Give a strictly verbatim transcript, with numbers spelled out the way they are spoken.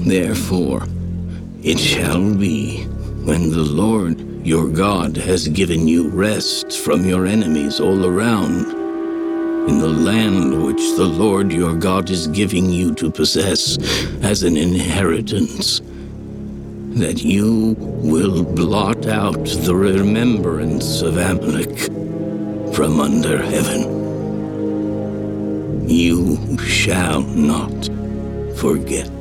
Therefore, it shall be, when the Lord your God has given you rest from your enemies all around, in the land which the Lord your God is giving you to possess as an inheritance, that you will blot out the remembrance of Amalek from under heaven. You shall not forget.